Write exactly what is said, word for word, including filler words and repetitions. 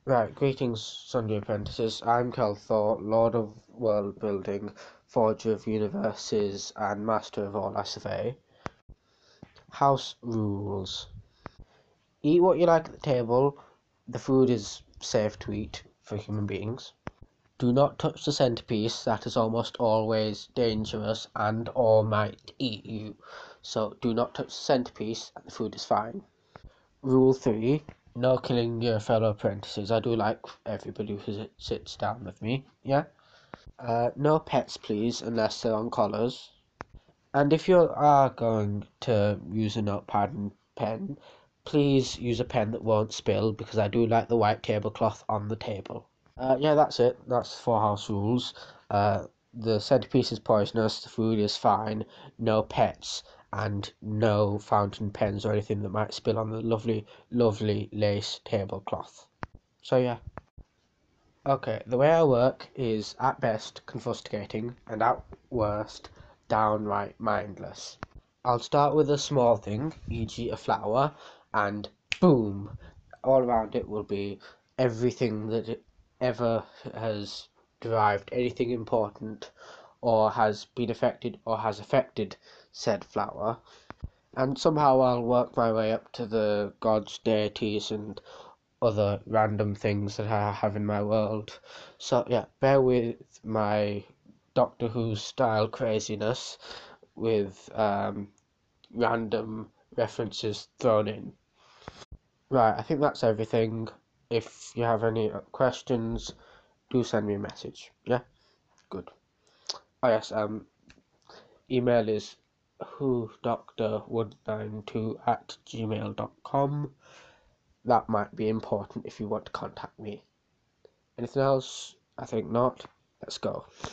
Right, greetings, Sundry Apprentices. I'm Kelthor, Lord of World Building, Forger of Universes, and Master of all S F A. House rules. Eat what you like at the table. The food is safe to eat for human beings. Do not touch the centerpiece, that is almost always dangerous and or might eat you. So do not touch the centerpiece and the food is fine. Rule three. No killing your fellow apprentices. I do like everybody who sits down with me, yeah? Uh, no pets, please, unless they're on collars. And if you are going to use a notepad and pen, please use a pen that won't spill, because I do like the white tablecloth on the table. Uh, yeah, that's it. That's four house rules. Uh, the centerpiece is poisonous, the food is fine, no pets, and no fountain pens or anything that might spill on the lovely, lovely lace tablecloth. So yeah. Okay, the way I work is at best confuscating and at worst downright mindless. I'll start with a small thing, for example a flower, and boom, all around it will be everything that it ever has derived anything important or has been affected or has affected said flower. And somehow I'll work my way up to the gods, deities, and other random things that I have in my world. So yeah, bear with my Doctor Who style craziness with um, random references thrown in. Right, I think that's everything. If you have any questions, do send me a message. Yeah, good. Oh yes, um, email is who doctor one nine two at gmail dot com. That might be important if you want to contact me. Anything else? I think not. Let's go.